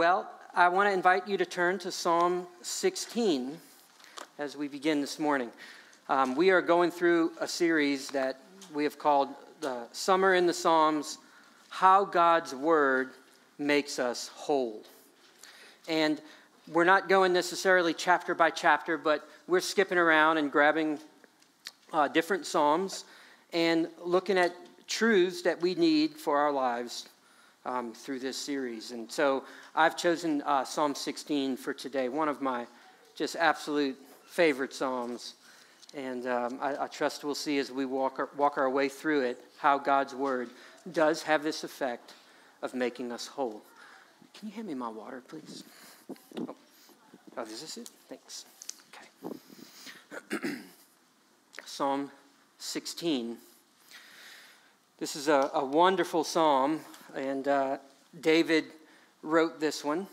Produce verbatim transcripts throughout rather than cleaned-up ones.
Well, I want to invite you to turn to Psalm sixteen as we begin this morning. Um, we are going through a series that we have called the Summer in the Psalms, How God's Word Makes Us Whole. And we're not going necessarily chapter by chapter, but we're skipping around and grabbing uh, different psalms and looking at truths that we need for our lives um, through this series. And so I've chosen uh, Psalm sixteen for today, one of my just absolute favorite psalms. And um, I, I trust we'll see as we walk our, walk our way through it how God's Word does have this effect of making us whole. Can you hand me my water, please? Oh, oh is this it? Thanks. Okay. Psalm sixteen. This is a, a wonderful psalm, and uh, David wrote this one.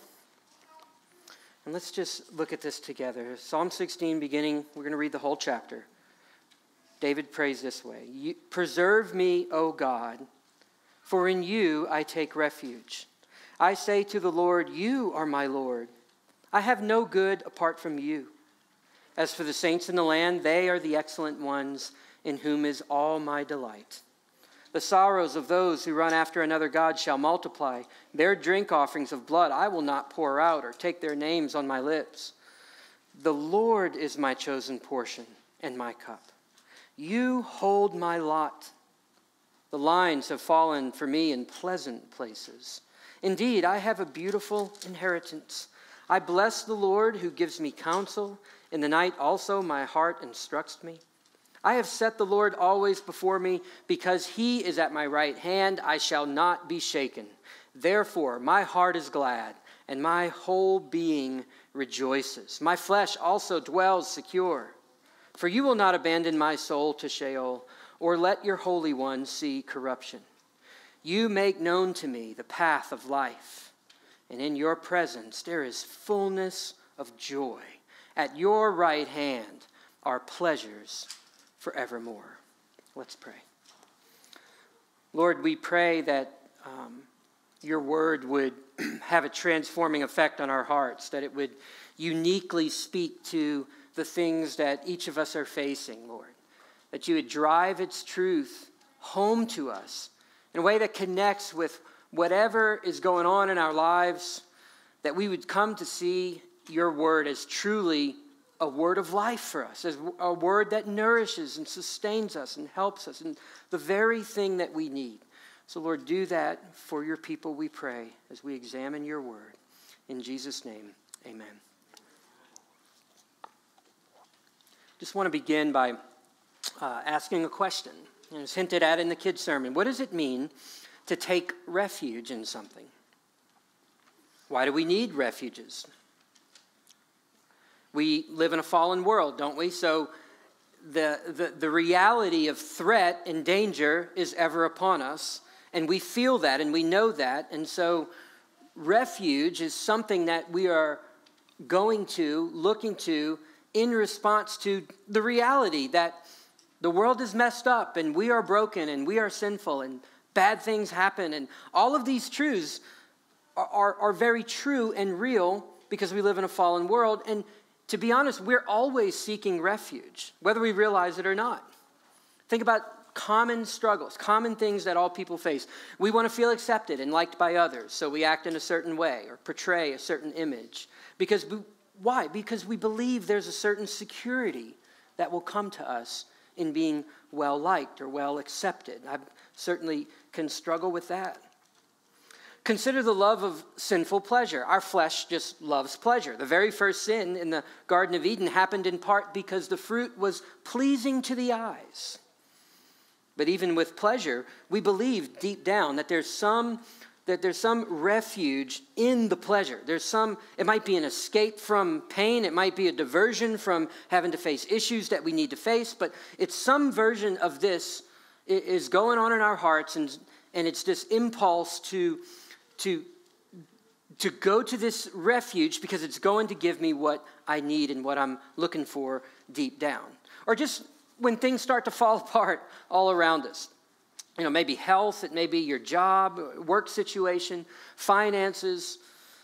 And let's just look at this together. Psalm sixteen, beginning, we're going to read the whole chapter. David prays this way: "You, preserve me, O God, for in you I take refuge. I say to the Lord, you are my Lord. I have no good apart from you. As for the saints in the land, they are the excellent ones in whom is all my delight. The sorrows of those who run after another god shall multiply. Their drink offerings of blood I will not pour out or take their names on my lips. The Lord is my chosen portion and my cup. You hold my lot. The lines have fallen for me in pleasant places. Indeed, I have a beautiful inheritance. I bless the Lord who gives me counsel. In the night also my heart instructs me. I have set the Lord always before me. Because he is at my right hand, I shall not be shaken. Therefore, my heart is glad, and my whole being rejoices. My flesh also dwells secure. For you will not abandon my soul to Sheol, or let your Holy One see corruption. You make known to me the path of life, and in your presence there is fullness of joy. At your right hand are pleasures forevermore." Let's pray. Lord, we pray that um, your word would have a transforming effect on our hearts, that it would uniquely speak to the things that each of us are facing, Lord, that you would drive its truth home to us in a way that connects with whatever is going on in our lives, that we would come to see your word as truly a word of life for us, as a word that nourishes and sustains us and helps us, and the very thing that we need. So, Lord, do that for your people, we pray, as we examine your word. In Jesus' name, amen. Just want to begin by uh, asking a question. And it's hinted at in the kids' sermon. What does it mean to take refuge in something? Why do we need refuges? We live in a fallen world, don't we? So the, the, the reality of threat and danger is ever upon us. And we feel that and we know that. And so refuge is something that we are going to, looking to, in response to the reality that the world is messed up and we are broken and we are sinful and bad things happen. And all of these truths are, are, are very true and real because we live in a fallen world. And to be honest, we're always seeking refuge, whether we realize it or not. Think about common struggles, common things that all people face. We want to feel accepted and liked by others, so we act in a certain way or portray a certain image. Because we, why? Because we believe there's a certain security that will come to us in being well-liked or well-accepted. I certainly can struggle with that. Consider the love of sinful pleasure. Our flesh just loves pleasure. The very first sin in the Garden of Eden happened in part because the fruit was pleasing to the eyes. But even with pleasure, we believe deep down that there's some that there's some refuge in the pleasure. There's some, it might be an escape from pain. It might be a diversion from having to face issues that we need to face. But it's some version of this is going on in our hearts, and, and it's this impulse to, to, to go to this refuge because it's going to give me what I need and what I'm looking for deep down. Or just when things start to fall apart all around us. You know, maybe health, it may be your job, work situation, finances,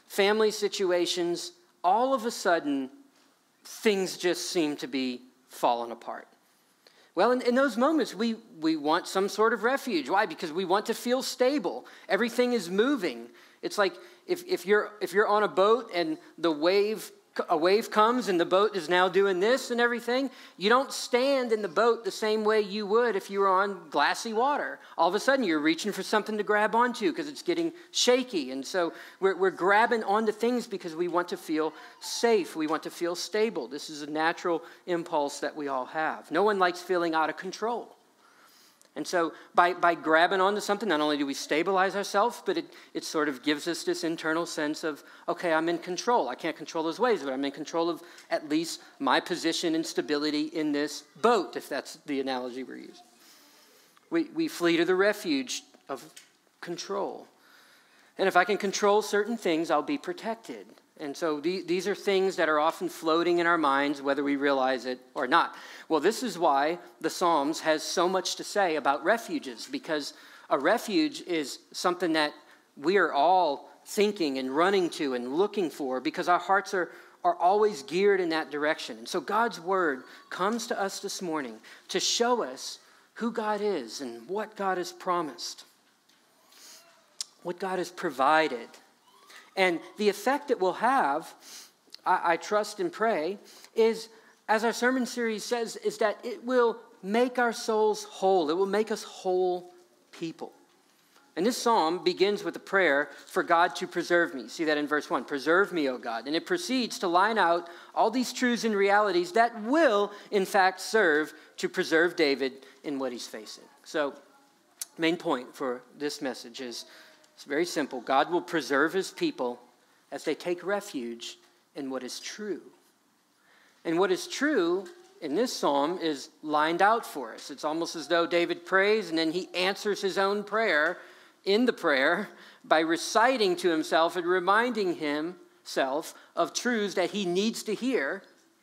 family situations, all of a sudden, things just seem to be falling apart. Well, in, in those moments, we, we want some sort of refuge. Why? Because we want to feel stable. Everything is moving. It's like if, if you're if you're on a boat and the wave a wave comes and the boat is now doing this and everything, you don't stand in the boat the same way you would if you were on glassy water. All of a sudden, you're reaching for something to grab onto because it's getting shaky. And so we're, we're grabbing onto things because we want to feel safe. We want to feel stable. This is a natural impulse that we all have. No one likes feeling out of control. And so by, by grabbing onto something, not only do we stabilize ourselves, but it, it sort of gives us this internal sense of, okay, I'm in control. I can't control those waves, but I'm in control of at least my position and stability in this boat, if that's the analogy we're using. We, we flee to the refuge of control. And if I can control certain things, I'll be protected. And so the, these are things that are often floating in our minds, whether we realize it or not. Well, this is why the Psalms has so much to say about refuges, because a refuge is something that we are all thinking and running to and looking for, because our hearts are, are always geared in that direction. And so God's word comes to us this morning to show us who God is and what God has promised, what God has provided. And the effect it will have, I, I trust and pray, is, as our sermon series says, is that it will make our souls whole. It will make us whole people. And this psalm begins with a prayer for God to preserve me. See that in verse one. Preserve me, O God. And it proceeds to line out all these truths and realities that will, in fact, serve to preserve David in what he's facing. So, main point for this message is, it's very simple. God will preserve his people as they take refuge in what is true. And what is true in this psalm is lined out for us. It's almost as though David prays and then he answers his own prayer in the prayer by reciting to himself and reminding himself of truths that he needs to hear.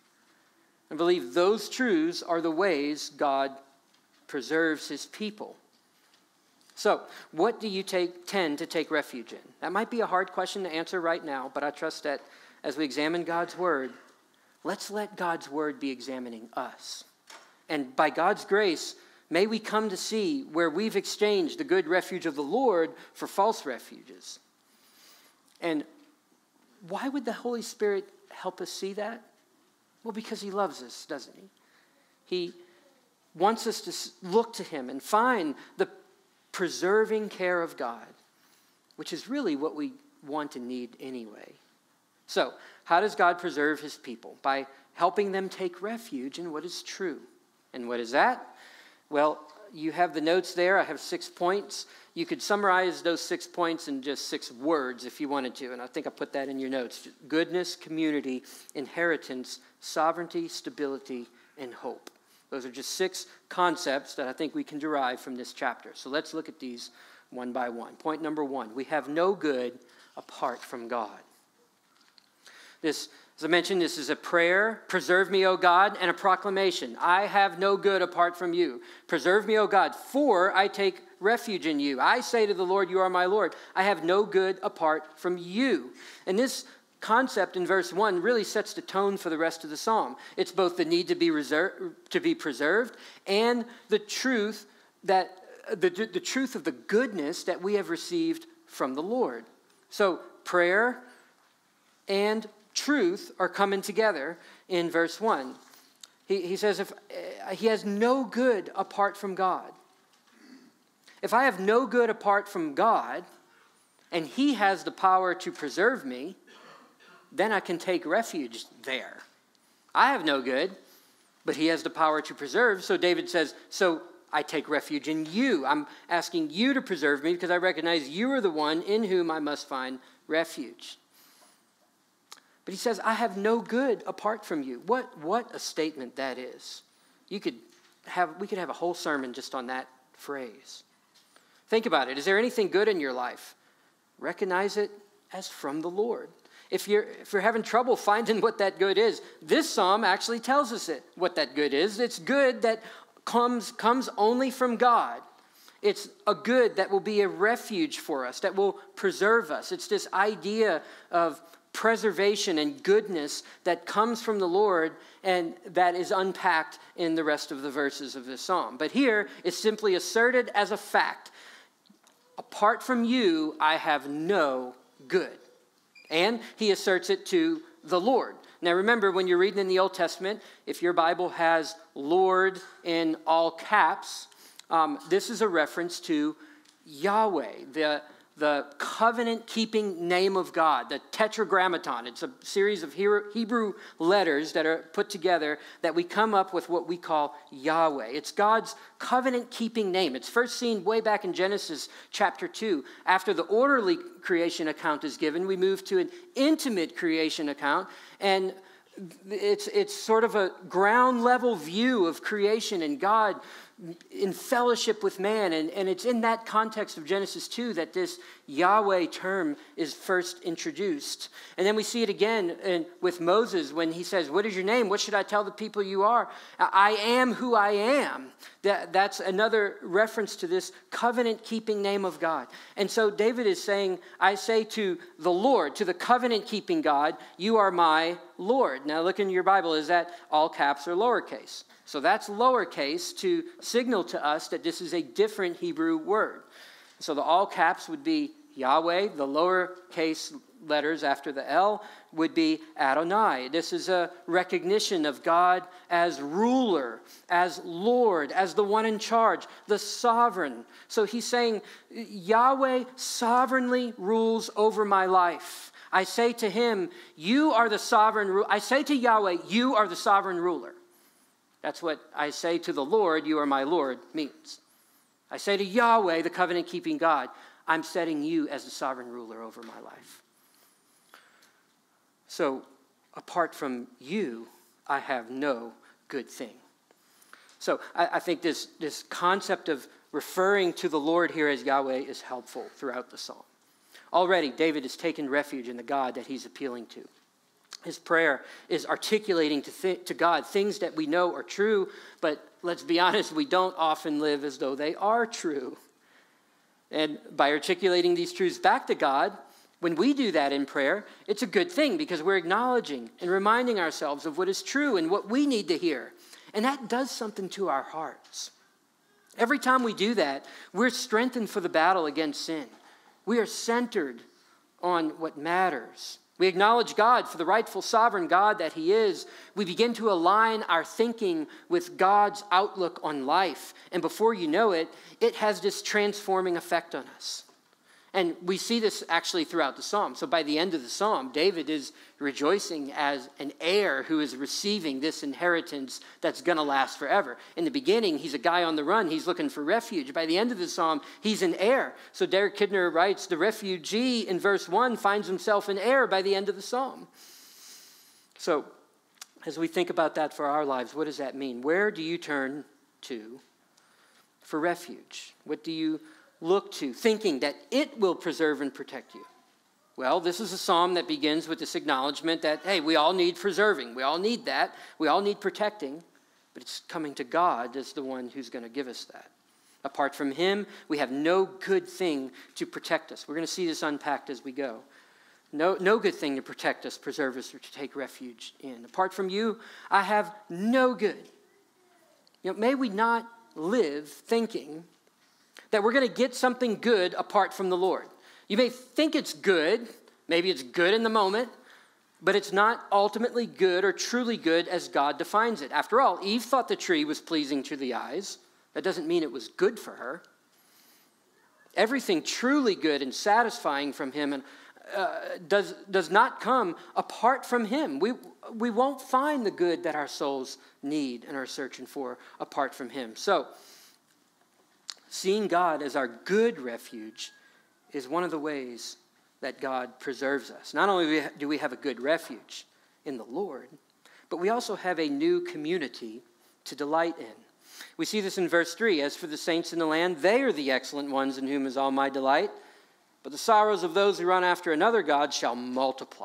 I believe those truths are the ways God preserves his people. So, what do you take, tend to take refuge in? That might be a hard question to answer right now, but I trust that as we examine God's word, let's let God's word be examining us. And by God's grace, may we come to see where we've exchanged the good refuge of the Lord for false refuges. And why would the Holy Spirit help us see that? Well, because he loves us, doesn't he? He wants us to look to him and find the preserving care of God, which is really what we want and need anyway. So, how does God preserve his people? By helping them take refuge in what is true. And what is that? Well, you have the notes there. I have six points. You could summarize those six points in just six words if you wanted to, and I think I put that in your notes. Goodness, community, inheritance, sovereignty, stability, and hope. Those are just six concepts that I think we can derive from this chapter. So let's look at these one by one. Point number one, we have no good apart from God. This, as I mentioned, this is a prayer, preserve me, O God, and a proclamation. I have no good apart from you. Preserve me, O God, for I take refuge in you. I say to the Lord, you are my Lord. I have no good apart from you. And this concept in verse one really sets the tone for the rest of the psalm. It's both the need to be reserved, to be preserved, and the truth that the, the truth of the goodness that we have received from the Lord. So prayer and truth are coming together in verse one. He, he says, if uh, he has no good apart from God. If I have no good apart from God, and he has the power to preserve me, then I can take refuge there. I have no good, but he has the power to preserve. So David says, so I take refuge in you. I'm asking you to preserve me because I recognize you are the one in whom I must find refuge. But he says, I have no good apart from you. What, what a statement that is. You could have, we could have a whole sermon just on that phrase. Think about it. Is there anything good in your life? Recognize it as from the Lord. If you're, if you're having trouble finding what that good is, this psalm actually tells us it, what that good is. It's good that comes, comes only from God. It's a good that will be a refuge for us, that will preserve us. It's this idea of preservation and goodness that comes from the Lord and that is unpacked in the rest of the verses of this psalm. But here, it's simply asserted as a fact. Apart from you, I have no good. And he asserts it to the Lord. Now remember, when you're reading in the Old Testament, if your Bible has Lord in all caps, um, this is a reference to Yahweh, the, the covenant-keeping name of God, the Tetragrammaton. It's a series of Hebrew letters that are put together that we come up with what we call Yahweh. It's God's covenant-keeping name. It's first seen way back in Genesis chapter two. After the orderly creation account is given, we move to an intimate creation account, and it's, it's sort of a ground-level view of creation and God in fellowship with man. And, and it's in that context of Genesis two that this Yahweh term is first introduced. And then we see it again in, with Moses when he says, what is your name? What should I tell the people you are? I am who I am. That, that's another reference to this covenant-keeping name of God. And so David is saying, I say to the Lord, to the covenant-keeping God, you are my Lord. Now look in your Bible. Is that all caps or lowercase? So that's lowercase to signal to us that this is a different Hebrew word. So the all caps would be Yahweh. The lowercase letters after the L would be Adonai. This is a recognition of God as ruler, as Lord, as the one in charge, the sovereign. So he's saying, Yahweh sovereignly rules over my life. I say to him, you are the sovereign ruler. I say to Yahweh, you are the sovereign ruler. That's what I say to the Lord, you are my Lord, means. I say to Yahweh, the covenant-keeping God, I'm setting you as the sovereign ruler over my life. So, apart from you, I have no good thing. So, I, I think this, this concept of referring to the Lord here as Yahweh is helpful throughout the psalm. Already, David has taken refuge in the God that he's appealing to. His prayer is articulating to, th- to God things that we know are true, but let's be honest, we don't often live as though they are true. And by articulating these truths back to God, when we do that in prayer, it's a good thing because we're acknowledging and reminding ourselves of what is true and what we need to hear. And that does something to our hearts. Every time we do that, we're strengthened for the battle against sin. We are centered on what matters. We acknowledge God for the rightful sovereign God that he is. We begin to align our thinking with God's outlook on life. And before you know it, it has this transforming effect on us. And we see this actually throughout the psalm. So by the end of the psalm, David is rejoicing as an heir who is receiving this inheritance that's going to last forever. In the beginning, he's a guy on the run. He's looking for refuge. By the end of the psalm, he's an heir. So Derek Kidner writes, the refugee in verse one finds himself an heir by the end of the psalm. So as we think about that for our lives, what does that mean? Where do you turn to for refuge? What do you look to, thinking that it will preserve and protect you? Well, this is a psalm that begins with this acknowledgement that, hey, we all need preserving. We all need that. We all need protecting. But it's coming to God as the one who's going to give us that. Apart from him, we have no good thing to protect us. We're going to see this unpacked as we go. No, no good thing to protect us, preserve us, or to take refuge in. Apart from you, I have no good. You know, may we not live thinking that we're going to get something good apart from the Lord. You may think it's good, maybe it's good in the moment, but it's not ultimately good or truly good as God defines it. After all, Eve thought the tree was pleasing to the eyes. That doesn't mean it was good for her. Everything truly good and satisfying from him and, uh, does, does not come apart from him. We, we won't find the good that our souls need and are searching for apart from him. So, seeing God as our good refuge is one of the ways that God preserves us. Not only do we have a good refuge in the Lord, but we also have a new community to delight in. We see this in verse three. As for the saints in the land, they are the excellent ones in whom is all my delight. But the sorrows of those who run after another God shall multiply.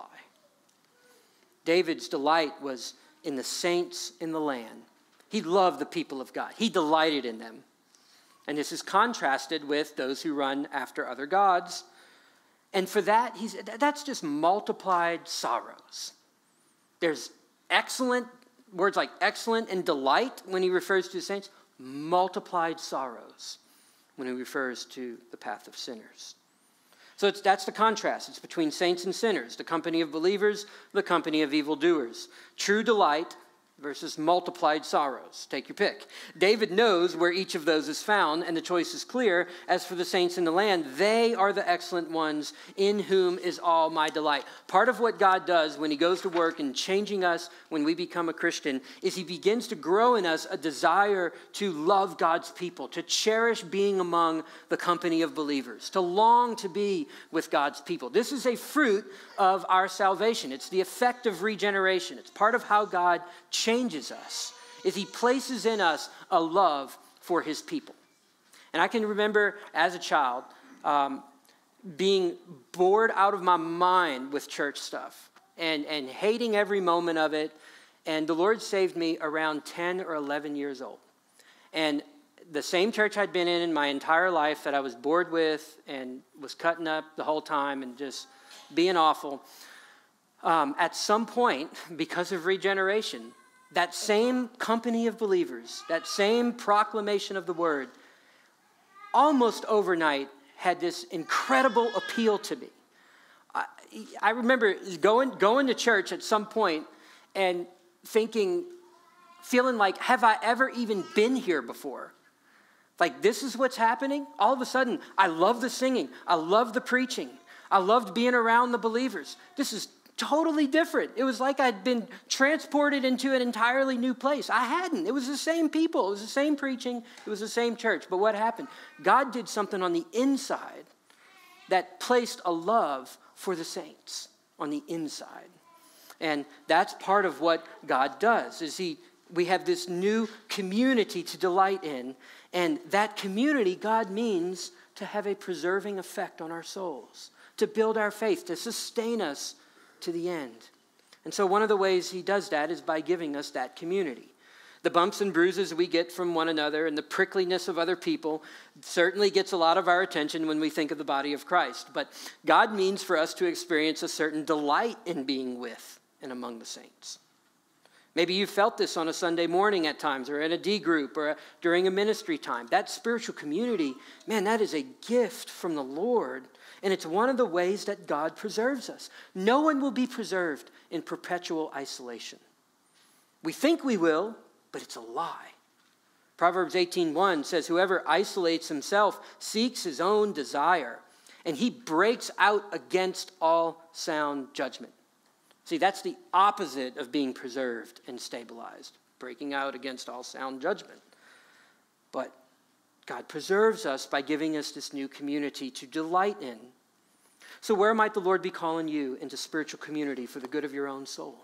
David's delight was in the saints in the land. He loved the people of God. He delighted in them. And this is contrasted with those who run after other gods. And for that, he's, that's just multiplied sorrows. There's excellent, words like excellent and delight when he refers to the saints, multiplied sorrows when he refers to the path of sinners. So it's, that's the contrast. It's between saints and sinners, the company of believers, the company of evildoers. True delight versus multiplied sorrows. Take your pick. David knows where each of those is found, and the choice is clear. As for the saints in the land, they are the excellent ones in whom is all my delight. Part of what God does when he goes to work in changing us when we become a Christian is he begins to grow in us a desire to love God's people, to cherish being among the company of believers, to long to be with God's people. This is a fruit of our salvation. It's the effect of regeneration. It's part of how God changes us, is he places in us a love for his people. And I can remember as a child um, being bored out of my mind with church stuff and, and hating every moment of it. And the Lord saved me around ten or eleven years old. And the same church I'd been in in my entire life that I was bored with and was cutting up the whole time and just being awful. Um, at some point, because of regeneration, that same company of believers, that same proclamation of the word, almost overnight had this incredible appeal to me. I, I remember going, going to church at some point and thinking, feeling like, have I ever even been here before? Like, this is what's happening? All of a sudden, I love the singing. I love the preaching. I loved being around the believers. This is totally different. It was like I'd been transported into an entirely new place. I hadn't. It was the same people. It was the same preaching. It was the same church. But what happened? God did something on the inside that placed a love for the saints on the inside. And that's part of what God does, is he, we have this new community to delight in. And that community, God means to have a preserving effect on our souls, to build our faith, to sustain us to the end. And so one of the ways he does that is by giving us that community. The bumps and bruises we get from one another and the prickliness of other people certainly gets a lot of our attention when we think of the body of Christ. But God means for us to experience a certain delight in being with and among the saints. Maybe you felt this on a Sunday morning at times, or in a D group, or during a ministry time. That spiritual community, man, that is a gift from the Lord. And it's one of the ways that God preserves us. No one will be preserved in perpetual isolation. We think we will, but it's a lie. Proverbs eighteen one says, whoever isolates himself seeks his own desire, and he breaks out against all sound judgment. See, that's the opposite of being preserved and stabilized, breaking out against all sound judgment. But God preserves us by giving us this new community to delight in. So where might the Lord be calling you into spiritual community for the good of your own soul?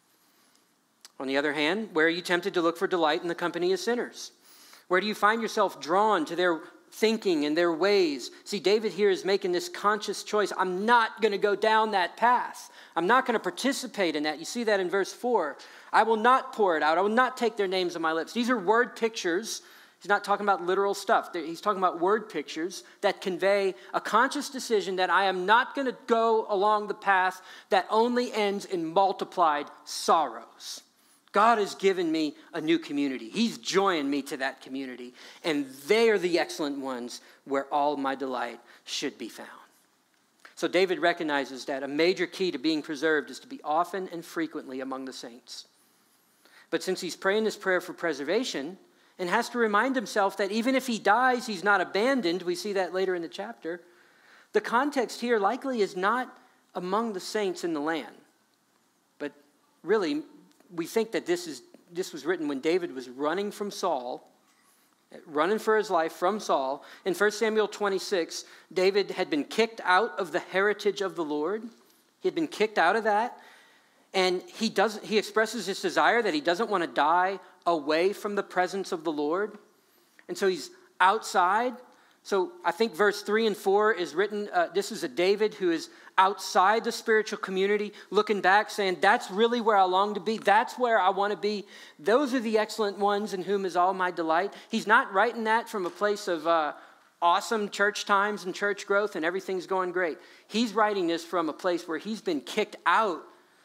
On the other hand, where are you tempted to look for delight in the company of sinners? Where do you find yourself drawn to their thinking and their ways? See, David here is making this conscious choice. I'm not going to go down that path. I'm not going to participate in that. You see that in verse four. I will not pour it out. I will not take their names on my lips. These are word pictures. He's not talking about literal stuff. He's talking about word pictures that convey a conscious decision that I am not going to go along the path that only ends in multiplied sorrows. God has given me a new community. He's joined me to that community. And they are the excellent ones where all my delight should be found. So David recognizes that a major key to being preserved is to be often and frequently among the saints. But since he's praying this prayer for preservation and has to remind himself that even if he dies, he's not abandoned, we see that later in the chapter, the context here likely is not among the saints in the land. But really, we think that this is this was written when David was running from Saul, running for his life from Saul. In First Samuel twenty-six, David had been kicked out of the heritage of the Lord. He had been kicked out of that. And he does he expresses his desire that he doesn't want to die away from the presence of the Lord. And so he's outside So I think verse three and four is written, uh, this is a David who is outside the spiritual community, looking back, saying, that's really where I long to be. That's where I want to be. Those are the excellent ones in whom is all my delight. He's not writing that from a place of uh, awesome church times and church growth and everything's going great. He's writing this from a place where he's been kicked out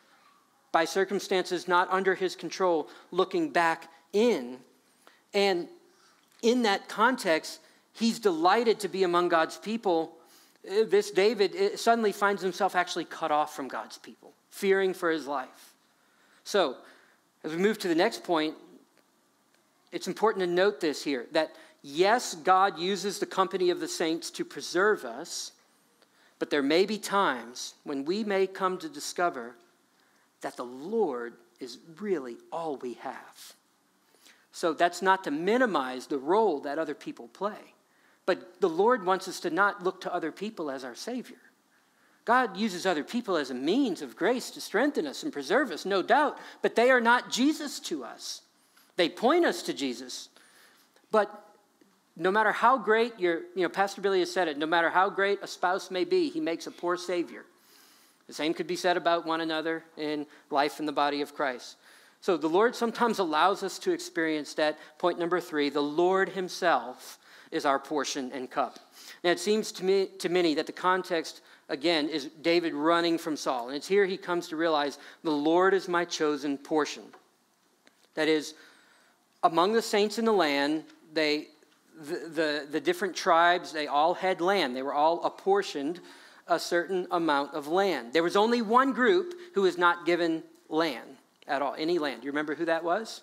by circumstances not under his control, looking back in. And in that context, he's delighted to be among God's people. This David suddenly finds himself actually cut off from God's people, fearing for his life. So, as we move to the next point, it's important to note this here, that yes, God uses the company of the saints to preserve us, but there may be times when we may come to discover that the Lord is really all we have. So that's not to minimize the role that other people play. But the Lord wants us to not look to other people as our Savior. God uses other people as a means of grace to strengthen us and preserve us, no doubt. But they are not Jesus to us. They point us to Jesus. But no matter how great your, you know, Pastor Billy has said it, no matter how great a spouse may be, he makes a poor Savior. The same could be said about one another in life in the body of Christ. So the Lord sometimes allows us to experience that. Point number three, the Lord himself is our portion and cup. Now it seems to me, to many that the context, again, is David running from Saul. And it's here he comes to realize the Lord is my chosen portion. That is, among the saints in the land, they, the, the, the different tribes, they all had land. They were all apportioned a certain amount of land. There was only one group who was not given land at all, any land. You remember who that was?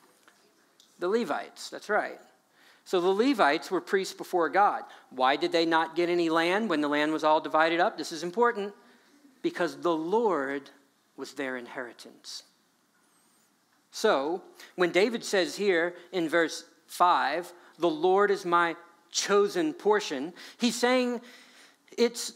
The Levites, that's right. So the Levites were priests before God. Why did they not get any land when the land was all divided up? This is important. Because the Lord was their inheritance. So when David says here in verse five, the Lord is my chosen portion, he's saying it's,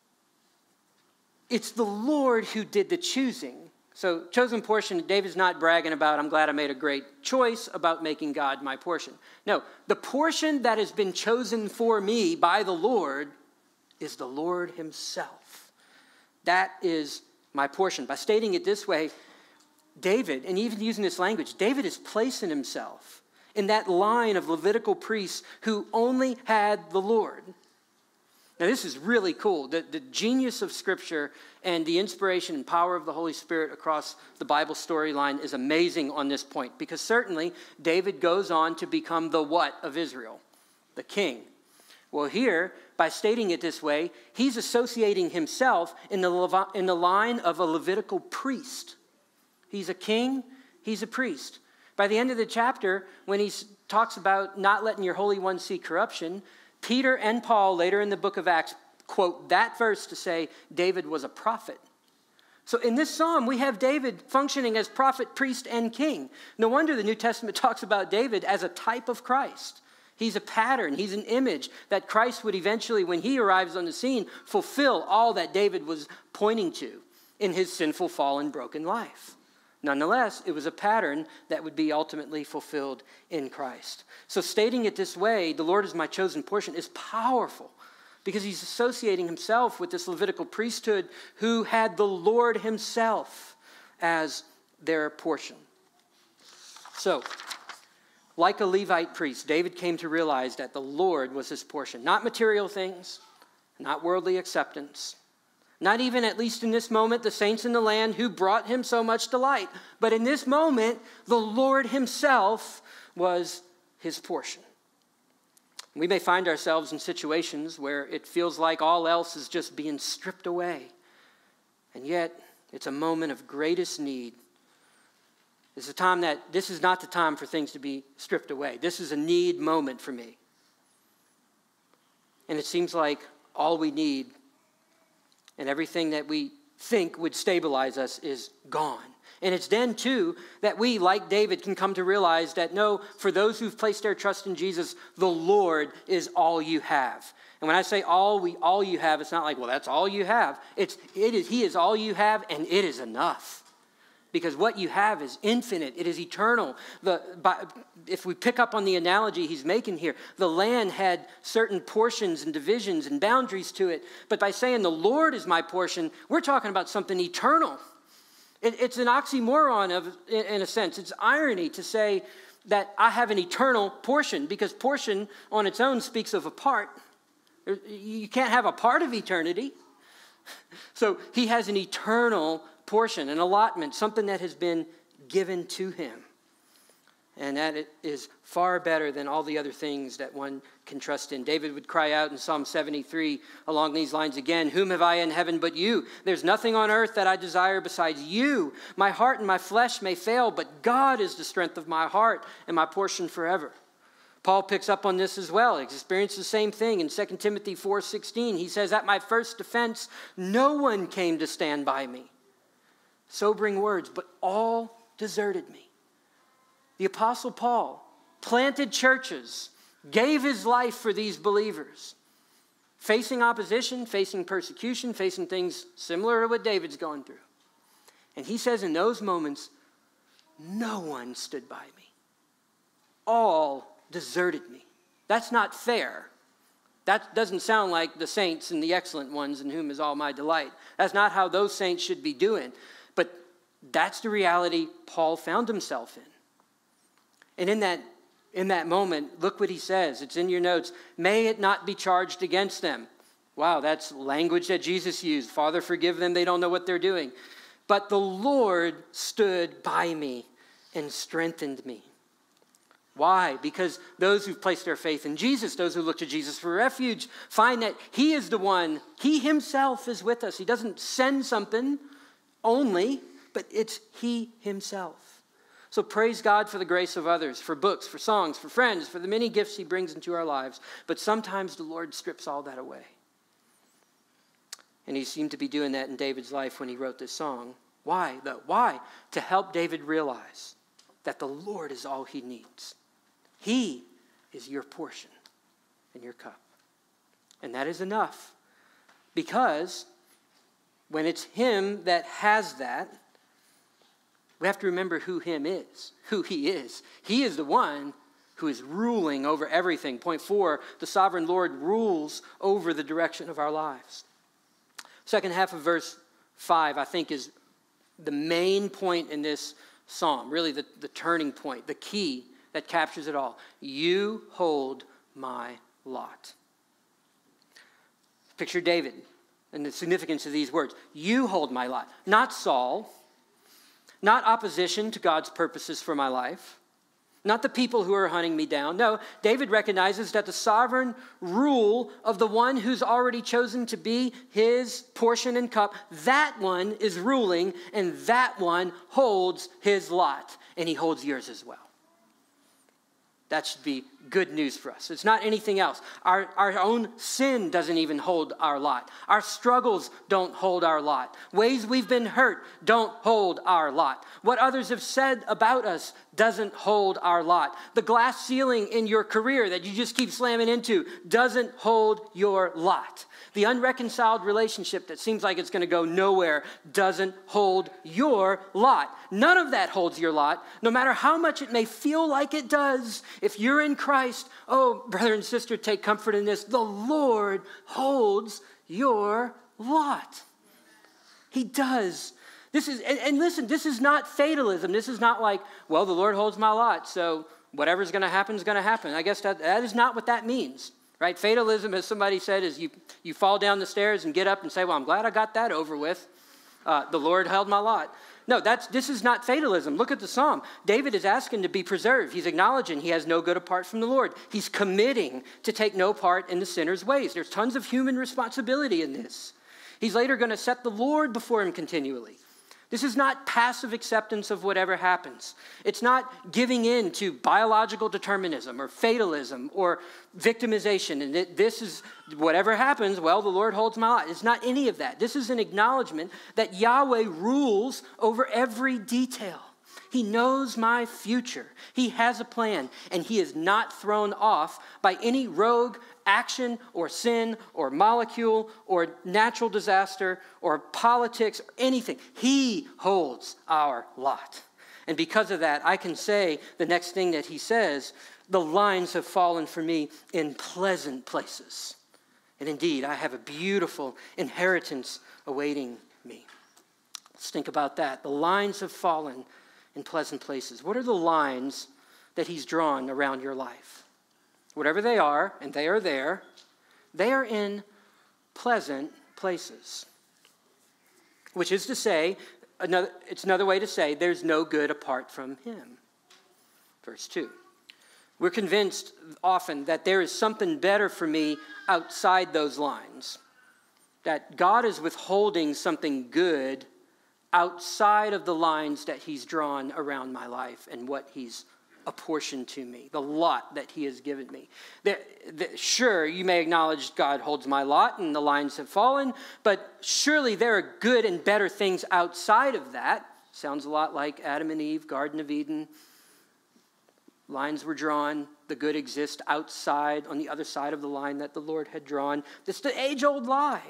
it's the Lord who did the choosing. So chosen portion, David's not bragging about, I'm glad I made a great choice about making God my portion. No, the portion that has been chosen for me by the Lord is the Lord himself. That is my portion. By stating it this way, David, and even using this language, David is placing himself in that line of Levitical priests who only had the Lord. Now, this is really cool. The, the genius of Scripture and the inspiration and power of the Holy Spirit across the Bible storyline is amazing on this point, because certainly David goes on to become the what of Israel? The king. Well, here, by stating it this way, he's associating himself in the, Levi- in the line of a Levitical priest. He's a king, he's a priest. By the end of the chapter, when he talks about not letting your Holy One see corruption, Peter and Paul, later in the book of Acts, quote that verse to say David was a prophet. So in this psalm, we have David functioning as prophet, priest, and king. No wonder the New Testament talks about David as a type of Christ. He's a pattern. He's an image that Christ would eventually, when he arrives on the scene, fulfill all that David was pointing to in his sinful, fallen, broken life. Nonetheless, it was a pattern that would be ultimately fulfilled in Christ. So stating it this way, the Lord is my chosen portion, is powerful because he's associating himself with this Levitical priesthood who had the Lord himself as their portion. So, like a Levite priest, David came to realize that the Lord was his portion. Not material things, not worldly acceptance, not even, at least in this moment, the saints in the land who brought him so much delight. But in this moment, the Lord himself was his portion. We may find ourselves in situations where it feels like all else is just being stripped away. And yet, it's a moment of greatest need. It's a time that, this is not the time for things to be stripped away. This is a need moment for me. And it seems like all we need and everything that we think would stabilize us is gone. And it's then, too, that we, like David, can come to realize that, no, for those who've placed their trust in Jesus, the Lord is all you have. And when I say all we, all you have, it's not like, well, that's all you have. It's, it is, he is all you have, and it is enough. because what you have is infinite. It is eternal. The, by, if we pick up on the analogy he's making here, the land had certain portions and divisions and boundaries to it. But by saying the Lord is my portion, we're talking about something eternal. It, it's an oxymoron of, in a sense. It's irony to say that I have an eternal portion, because portion on its own speaks of a part. You can't have a part of eternity. So he has an eternal portion, an allotment, something that has been given to him. And that it is far better than all the other things that one can trust in. David would cry out in Psalm seventy-three along these lines again, whom have I in heaven but you? There's nothing on earth that I desire besides you. My heart and my flesh may fail, but God is the strength of my heart and my portion forever. Paul picks up on this as well. He experienced the same thing in Second Timothy four sixteen. He says, at my first defense, no one came to stand by me. Sobering words, but all deserted me. The Apostle Paul planted churches, gave his life for these believers, facing opposition, facing persecution, facing things similar to what David's going through. And he says in those moments, no one stood by me. All deserted me. That's not fair. That doesn't sound like the saints and the excellent ones in whom is all my delight. That's not how those saints should be doing. But that's the reality Paul found himself in. And in that, in that moment, look what he says. It's in your notes. May it not be charged against them. Wow, that's language that Jesus used. Father, forgive them. They don't know what they're doing. But the Lord stood by me and strengthened me. Why? Because those who've placed their faith in Jesus, those who look to Jesus for refuge, find that he is the one. He himself is with us. He doesn't send something only, but it's he himself. So praise God for the grace of others, for books, for songs, for friends, for the many gifts he brings into our lives. But sometimes the Lord strips all that away. And he seemed to be doing that in David's life when he wrote this song. Why, though? Why? To help David realize that the Lord is all he needs. He is your portion and your cup. And that is enough. Because when it's him that has that, we have to remember who him is, who he is. He is the one who is ruling over everything. Point four, the sovereign Lord rules over the direction of our lives. Second half of verse five, I think, is the main point in this psalm, really the, the turning point, the key that captures it all. You hold my lot. Picture David and the significance of these words. You hold my lot. Not Saul, not opposition to God's purposes for my life, not the people who are hunting me down. No, David recognizes that the sovereign rule of the one who's already chosen to be his portion and cup, that one is ruling, and that one holds his lot, and he holds yours as well. That should be good news for us. It's not anything else. Our, our own sin doesn't even hold our lot. Our struggles don't hold our lot. Ways we've been hurt don't hold our lot. What others have said about us doesn't hold our lot. The glass ceiling in your career that you just keep slamming into doesn't hold your lot. The unreconciled relationship that seems like it's going to go nowhere doesn't hold your lot. None of that holds your lot, no matter how much it may feel like it does. If you're in Christ, oh, brother and sister, take comfort in this. The Lord holds your lot. He does. This is, and, and listen, this is not fatalism. This is not like, well, the Lord holds my lot, so whatever's going to happen is going to happen. I guess that, that is not what that means. Right? Fatalism, as somebody said, is you, you fall down the stairs and get up and say, well, I'm glad I got that over with. Uh, the Lord held my lot. No, that's this is not fatalism. Look at the psalm. David is asking to be preserved. He's acknowledging he has no good apart from the Lord. He's committing to take no part in the sinner's ways. There's tons of human responsibility in this. He's later going to set the Lord before him continually. This is not passive acceptance of whatever happens. It's not giving in to biological determinism or fatalism or victimization. And it, this is whatever happens, well, the Lord holds my lot. It's not any of that. This is an acknowledgement that Yahweh rules over every detail. He knows my future. He has a plan, and he is not thrown off by any rogue action or sin or molecule or natural disaster or politics or anything. He holds our lot. And because of that, I can say the next thing that he says, the lines have fallen for me in pleasant places. And indeed, I have a beautiful inheritance awaiting me. Let's think about that. The lines have fallen in pleasant places. What are the lines that he's drawn around your life? Whatever they are, and they are there, they are in pleasant places. Which is to say, another, it's another way to say there's no good apart from him. Verse two. We're convinced often that there is something better for me outside those lines. That God is withholding something good outside of the lines that he's drawn around my life and what he's apportioned to me, the lot that he has given me. The, the, sure, you may acknowledge God holds my lot and the lines have fallen, but surely there are good and better things outside of that. Sounds a lot like Adam and Eve, Garden of Eden. Lines were drawn. The good exists outside, on the other side of the line that the Lord had drawn. It's the age-old lie.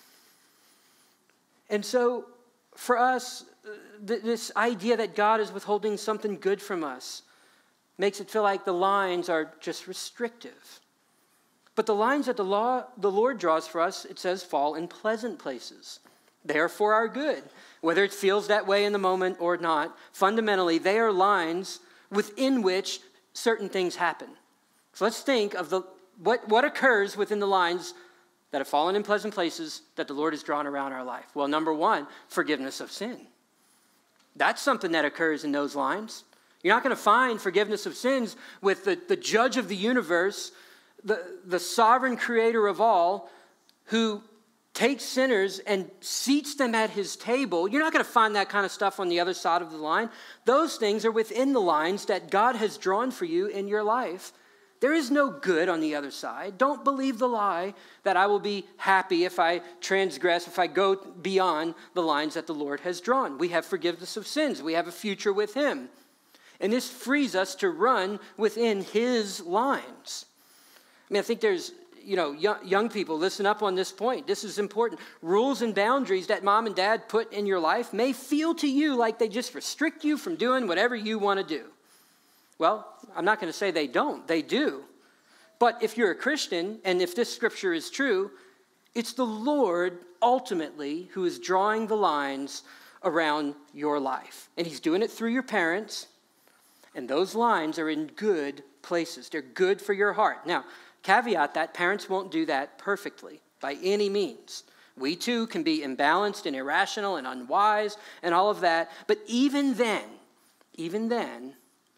And so, for us, th- this idea that God is withholding something good from us makes it feel like the lines are just restrictive. But the lines that the, law, the Lord draws for us, it says, fall in pleasant places. They are for our good. Whether it feels that way in the moment or not, fundamentally, they are lines within which certain things happen. So let's think of the what, what occurs within the lines that have fallen in pleasant places that the Lord has drawn around our life. Well, number one, forgiveness of sin. That's something that occurs in those lines. You're not going to find forgiveness of sins with the, the judge of the universe, the, the sovereign creator of all, who takes sinners and seats them at his table. You're not going to find that kind of stuff on the other side of the line. Those things are within the lines that God has drawn for you in your life. There is no good on the other side. Don't believe the lie that I will be happy if I transgress, if I go beyond the lines that the Lord has drawn. We have forgiveness of sins. We have a future with him. And this frees us to run within his lines. I mean, I think there's, you know, young, young people, listen up on this point. This is important. Rules and boundaries that mom and dad put in your life may feel to you like they just restrict you from doing whatever you want to do. Well, I'm not going to say they don't. They do. But if you're a Christian, and if this scripture is true, it's the Lord ultimately who is drawing the lines around your life. And he's doing it through your parents. And those lines are in good places. They're good for your heart. Now, caveat that parents won't do that perfectly by any means. We too can be imbalanced and irrational and unwise and all of that. But even then, even then,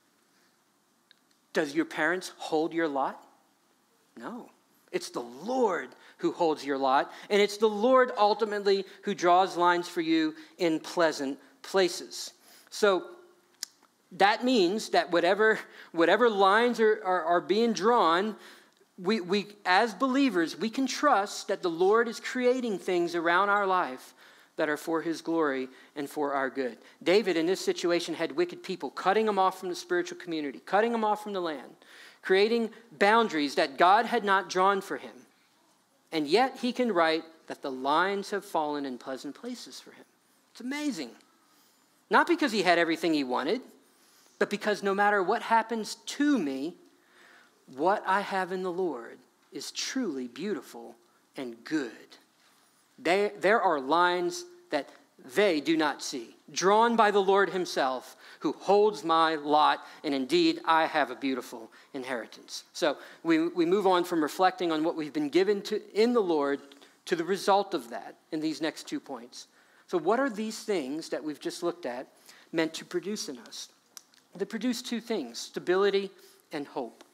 does your parents hold your lot? No. It's the Lord who holds your lot. And it's the Lord ultimately who draws lines for you in pleasant places. So that means that whatever, whatever lines are, are, are being drawn, we, we, as believers, we can trust that the Lord is creating things around our life that are for his glory and for our good. David, in this situation, had wicked people cutting him off from the spiritual community, cutting him off from the land, creating boundaries that God had not drawn for him. And yet he can write that the lines have fallen in pleasant places for him. It's amazing. Not because he had everything he wanted, but because no matter what happens to me, what I have in the Lord is truly beautiful and good. They, there are lines that they do not see, drawn by the Lord himself, who holds my lot, and indeed, I have a beautiful inheritance. So we, we move on from reflecting on what we've been given to in the Lord to the result of that in these next two points. So what are these things that we've just looked at meant to produce in us? They produce two things, stability and hope.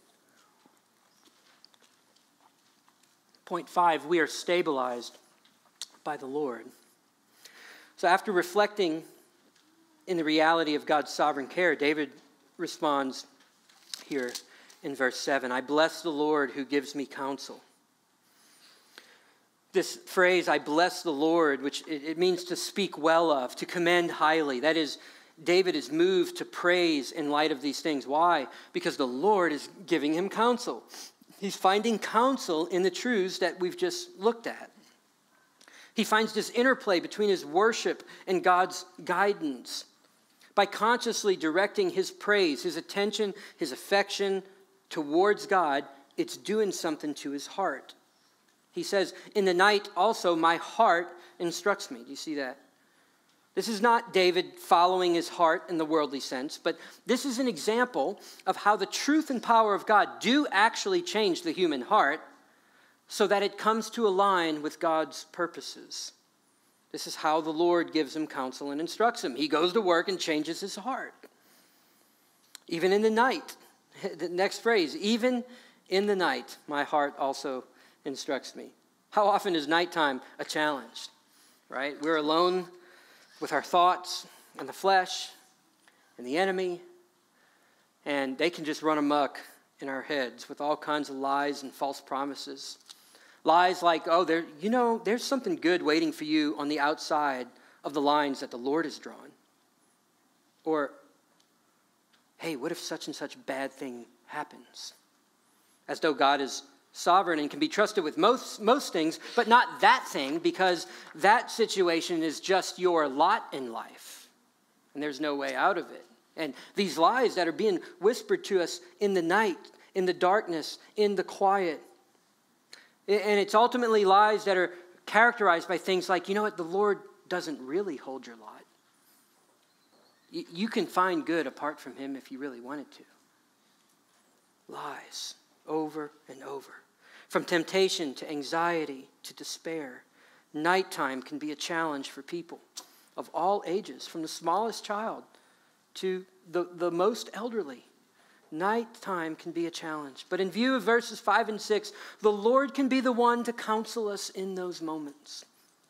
Point five, we are stabilized by the Lord. So after reflecting in the reality of God's sovereign care, David responds here in verse seven, I bless the Lord who gives me counsel. This phrase, I bless the Lord, which it, it means to speak well of, to commend highly. That is, David is moved to praise in light of these things. Why? Because the Lord is giving him counsel. He's finding counsel in the truths that we've just looked at. He finds this interplay between his worship and God's guidance. By consciously directing his praise, his attention, his affection towards God, it's doing something to his heart. He says, in the night also my heart instructs me. Do you see that? This is not David following his heart in the worldly sense, but this is an example of how the truth and power of God do actually change the human heart so that it comes to align with God's purposes. This is how the Lord gives him counsel and instructs him. He goes to work and changes his heart. Even in the night, the next phrase, even in the night, my heart also instructs me. How often is nighttime a challenge, right? We're alone with our thoughts and the flesh and the enemy, and they can just run amok in our heads with all kinds of lies and false promises. Lies like, oh, there, you know, there's something good waiting for you on the outside of the lines that the Lord has drawn. Or, hey, what if such and such bad thing happens? As though God is sovereign and can be trusted with most, most things, but not that thing, because that situation is just your lot in life. And there's no way out of it. And these lies that are being whispered to us in the night, in the darkness, in the quiet. And it's ultimately lies that are characterized by things like, you know what, the Lord doesn't really hold your lot. You can find good apart from him if you really wanted to. Lies over and over. From temptation to anxiety to despair. Nighttime can be a challenge for people of all ages, from the smallest child to the, the most elderly. Nighttime can be a challenge. But in view of verses five and six, the Lord can be the one to counsel us in those moments.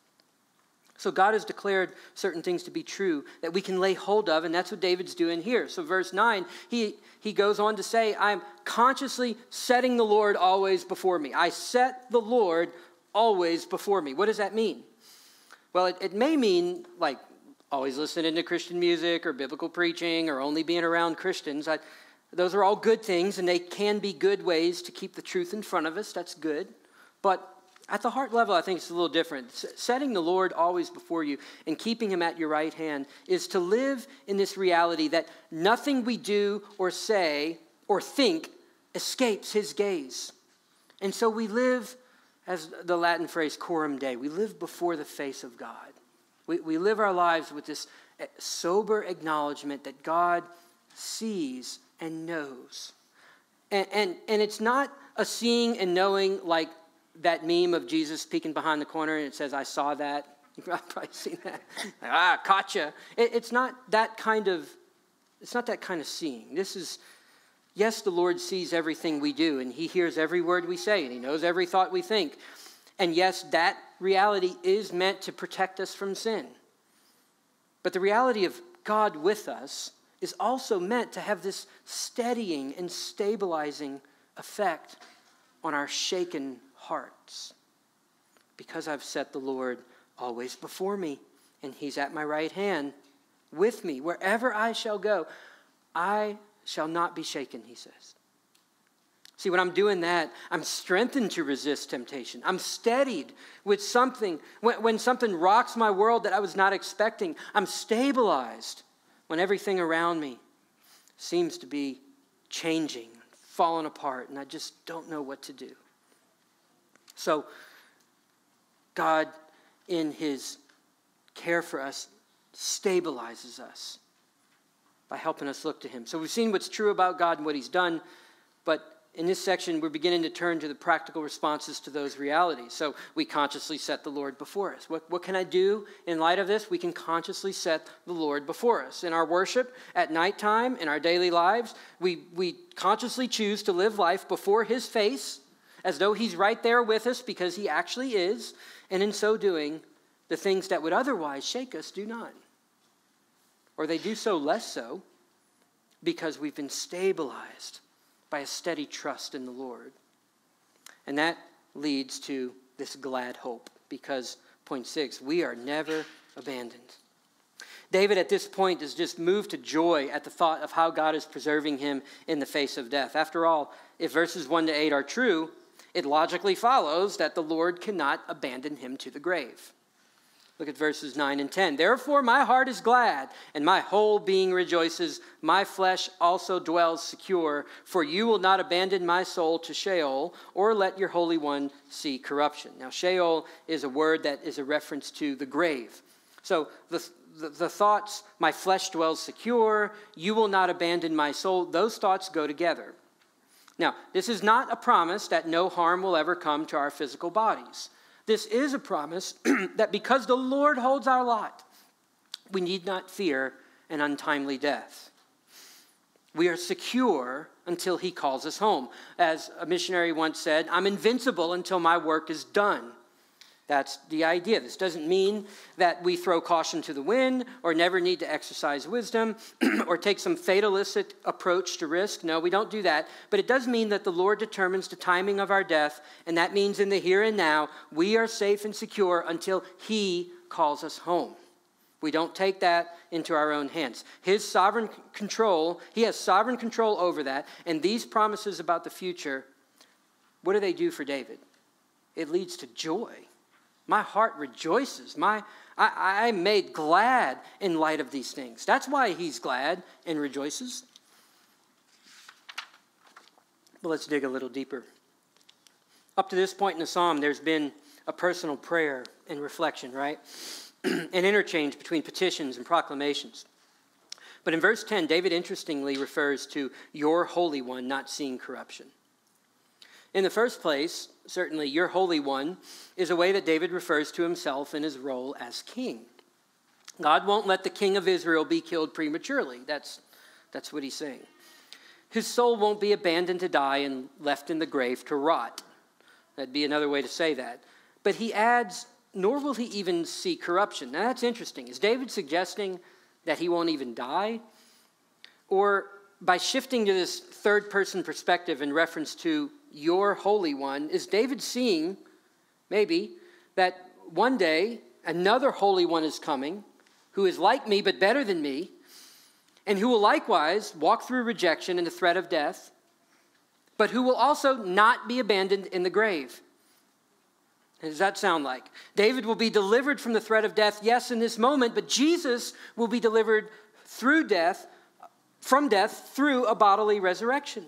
So God has declared certain things to be true that we can lay hold of, and that's what David's doing here. So verse nine, he, he goes on to say, I'm consciously setting the Lord always before me. I set the Lord always before me. What does that mean? Well, it, it may mean like always listening to Christian music or biblical preaching or only being around Christians. I, those are all good things, and they can be good ways to keep the truth in front of us. That's good. But at the heart level, I think it's a little different. Setting the Lord always before you and keeping him at your right hand is to live in this reality that nothing we do or say or think escapes his gaze. And so we live, as the Latin phrase, coram Dei. We live before the face of God. We, we live our lives with this sober acknowledgement that God sees and knows. And, and, and it's not a seeing and knowing like that meme of Jesus peeking behind the corner and it says, I saw that. You've probably seen that. ah, caught you. It, it's not that kind of, it's not that kind of seeing. This is, yes, the Lord sees everything we do, and he hears every word we say, and he knows every thought we think. And yes, that reality is meant to protect us from sin. But the reality of God with us is also meant to have this steadying and stabilizing effect on our shaken hearts. Because I've set the Lord always before me, and he's at my right hand with me. Wherever I shall go, I shall not be shaken, he says. See, when I'm doing that, I'm strengthened to resist temptation. I'm steadied with something. When, when something rocks my world that I was not expecting, I'm stabilized when everything around me seems to be changing, falling apart, and I just don't know what to do. So, God, in his care for us, stabilizes us by helping us look to him. So we've seen what's true about God and what he's done, but in this section, we're beginning to turn to the practical responses to those realities. So we consciously set the Lord before us. What, what can I do in light of this? We can consciously set the Lord before us. In our worship, at nighttime, in our daily lives, we, we consciously choose to live life before his face, as though he's right there with us, because he actually is. And in so doing, the things that would otherwise shake us do not. Or they do so less so, because we've been stabilized by a steady trust in the Lord. And that leads to this glad hope, because, point six, we are never abandoned. David at this point is just moved to joy at the thought of how God is preserving him in the face of death. After all, if verses one to eight are true, it logically follows that the Lord cannot abandon him to the grave. Look at verses nine and ten. Therefore my heart is glad, and my whole being rejoices. My flesh also dwells secure, for you will not abandon my soul to Sheol, or let your Holy One see corruption. Now Sheol is a word that is a reference to the grave. So the, the, the thoughts, my flesh dwells secure, you will not abandon my soul, those thoughts go together. Now, this is not a promise that no harm will ever come to our physical bodies. This is a promise that because the Lord holds our lot, we need not fear an untimely death. We are secure until he calls us home. As a missionary once said, I'm invincible until my work is done. That's the idea. This doesn't mean that we throw caution to the wind or never need to exercise wisdom or take some fatalistic approach to risk. No, we don't do that. But it does mean that the Lord determines the timing of our death, and that means in the here and now, we are safe and secure until he calls us home. We don't take that into our own hands. His sovereign control, he has sovereign control over that, and these promises about the future, what do they do for David? It leads to joy. My heart rejoices. My, I, I'm made glad in light of these things. That's why he's glad and rejoices. But let's dig a little deeper. Up to this point in the psalm, there's been a personal prayer and reflection, right? An interchange between petitions and proclamations. But in verse ten, David interestingly refers to your Holy One not seeing corruption. In the first place, certainly, your Holy One is a way that David refers to himself in his role as king. God won't let the king of Israel be killed prematurely. That's, that's what he's saying. His soul won't be abandoned to die and left in the grave to rot. That'd be another way to say that. But he adds, nor will he even see corruption. Now that's interesting. Is David suggesting that he won't even die? Or by shifting to this third person perspective in reference to your Holy One, is David seeing, maybe, that one day another Holy One is coming who is like me but better than me, and who will likewise walk through rejection and the threat of death, but who will also not be abandoned in the grave? What does that sound like? David will be delivered from the threat of death, yes, in this moment, but Jesus will be delivered through death, from death, through a bodily resurrection.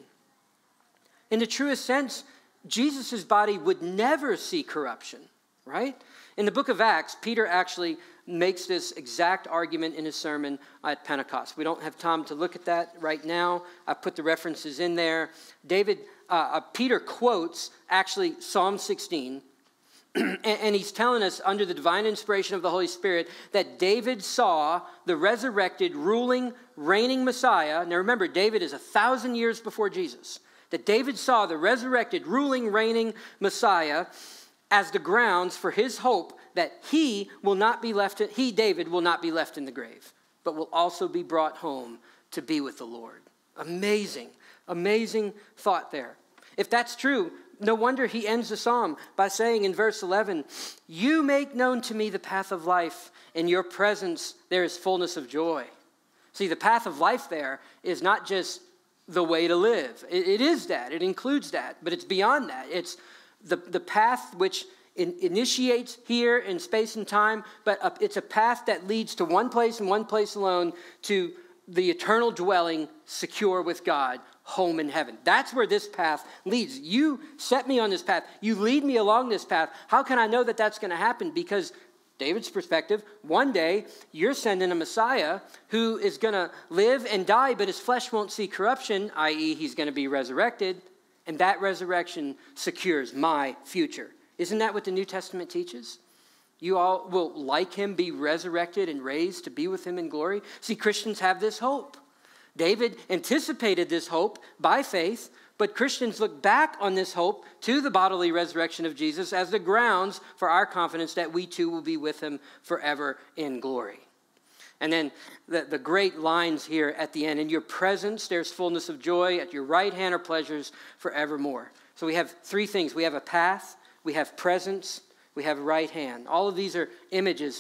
In the truest sense, Jesus' body would never see corruption, right? In the book of Acts, Peter actually makes this exact argument in his sermon at Pentecost. We don't have time to look at that right now. I put the references in there. David, uh, uh, Peter quotes actually Psalm sixteen, and, and he's telling us under the divine inspiration of the Holy Spirit that David saw the resurrected, ruling, reigning Messiah. Now remember, David is a thousand years before Jesus. That David saw the resurrected, ruling, reigning Messiah as the grounds for his hope that he will not be left, he, David, will not be left in the grave, but will also be brought home to be with the Lord. Amazing, amazing thought there. If that's true, no wonder he ends the psalm by saying in verse eleven, you make known to me the path of life. In your presence there is fullness of joy. See, the path of life there is not just the way to live. It, it is that. It includes that. But it's beyond that. It's the, the path which in, initiates here in space and time, but a, it's a path that leads to one place and one place alone, to the eternal dwelling, secure with God, home in heaven. That's where this path leads. You set me on this path. You lead me along this path. How can I know that that's going to happen? Because David's perspective, one day you're sending a Messiah who is going to live and die, but his flesh won't see corruption, that is he's going to be resurrected, and that resurrection secures my future. Isn't that what the New Testament teaches? You all will, like him, be resurrected and raised to be with him in glory. See, Christians have this hope. David anticipated this hope by faith, but Christians look back on this hope to the bodily resurrection of Jesus as the grounds for our confidence that we too will be with him forever in glory. And then the, the great lines here at the end, in your presence there's fullness of joy, at your right hand are pleasures forevermore. So we have three things. We have a path, we have presence, we have right hand. All of these are images to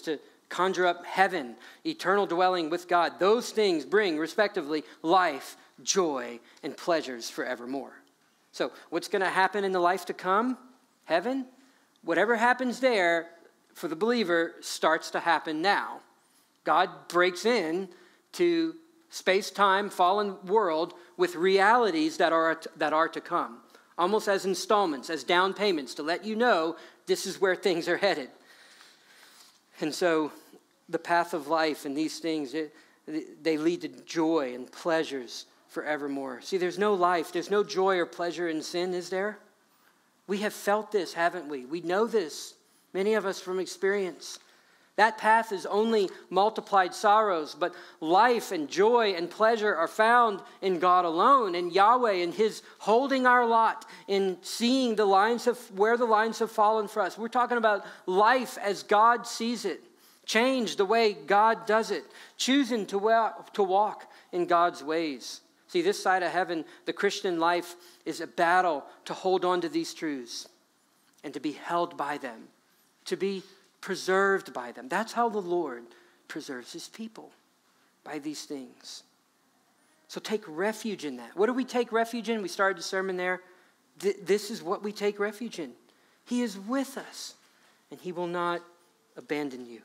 conjure up heaven, eternal dwelling with God. Those things bring, respectively, life, joy, and pleasures forevermore. So what's going to happen in the life to come? Heaven? Whatever happens there for the believer starts to happen now. God breaks in to space-time, fallen world with realities that are, that are to come, almost as installments, as down payments to let you know this is where things are headed. And so the path of life and these things, it, they lead to joy and pleasures forevermore. See, there's no life, there's no joy or pleasure in sin, is there? We have felt this, haven't we? We know this, many of us from experience. That path is only multiplied sorrows, but life and joy and pleasure are found in God alone, in Yahweh, in his holding our lot, in seeing the lines of where the lines have fallen for us. We're talking about life as God sees it, change the way God does it, choosing to walk, to walk in God's ways. See, this side of heaven, the Christian life is a battle to hold on to these truths and to be held by them, to be preserved by them. That's how the Lord preserves his people, by these things. So take refuge in that. What do we take refuge in? We started the sermon there. Th- this is what we take refuge in. He is with us, and he will not abandon you.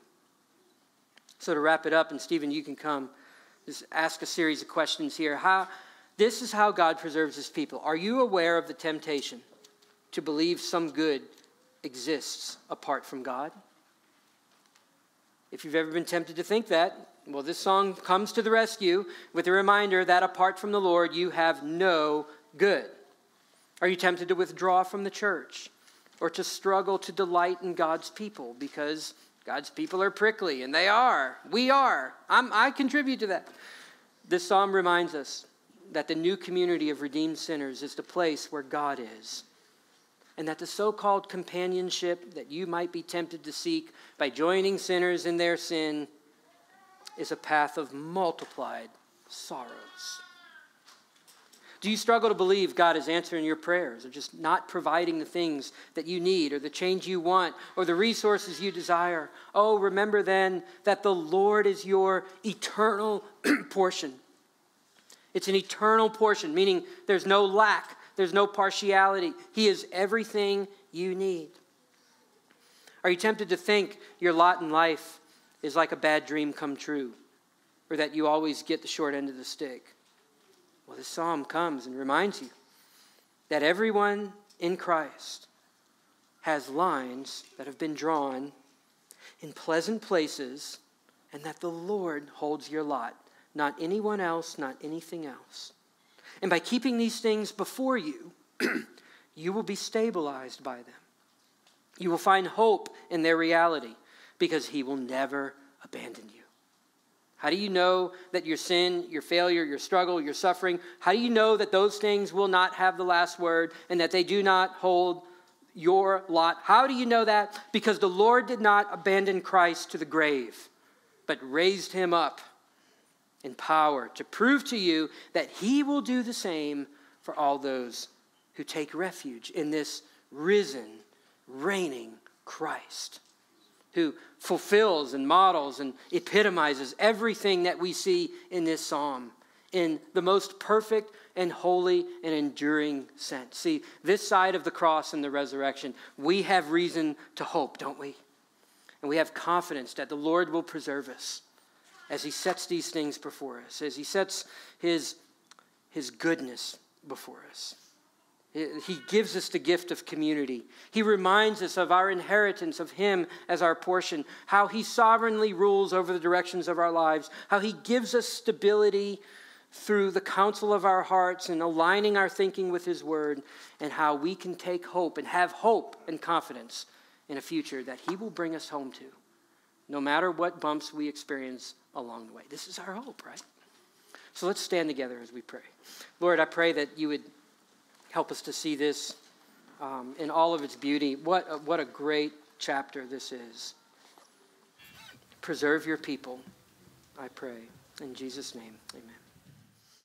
So to wrap it up, and Stephen, you can come, just ask a series of questions here. How, this is how God preserves his people. Are you aware of the temptation to believe some good exists apart from God? If you've ever been tempted to think that, well, this song comes to the rescue with a reminder that apart from the Lord, you have no good. Are you tempted to withdraw from the church or to struggle to delight in God's people because God's people are prickly, and they are. We are. I'm, I contribute to that. This psalm reminds us that the new community of redeemed sinners is the place where God is, and that the so-called companionship that you might be tempted to seek by joining sinners in their sin is a path of multiplied sorrows. Do you struggle to believe God is answering your prayers, or just not providing the things that you need, or the change you want, or the resources you desire? Oh, remember then that the Lord is your eternal portion. It's an eternal portion, meaning there's no lack, there's no partiality. He is everything you need. Are you tempted to think your lot in life is like a bad dream come true, or that you always get the short end of the stick? Well, this psalm comes and reminds you that everyone in Christ has lines that have been drawn in pleasant places, and that the Lord holds your lot, not anyone else, not anything else. And by keeping these things before you, you will be stabilized by them. You will find hope in their reality because he will never abandon you. How do you know that your sin, your failure, your struggle, your suffering, how do you know that those things will not have the last word and that they do not hold your lot? How do you know that? Because the Lord did not abandon Christ to the grave, but raised him up in power to prove to you that he will do the same for all those who take refuge in this risen, reigning Christ, who fulfills and models and epitomizes everything that we see in this psalm in the most perfect and holy and enduring sense. See, this side of the cross and the resurrection, we have reason to hope, don't we? And we have confidence that the Lord will preserve us as he sets these things before us, as he sets his, his goodness before us. He gives us the gift of community. He reminds us of our inheritance of him as our portion, how he sovereignly rules over the directions of our lives, how he gives us stability through the counsel of our hearts and aligning our thinking with his word, and how we can take hope and have hope and confidence in a future that he will bring us home to, no matter what bumps we experience along the way. This is our hope, right? So let's stand together as we pray. Lord, I pray that you would help us to see this um, in all of its beauty. What a, what a great chapter this is. Preserve your people, I pray. In Jesus' name, amen.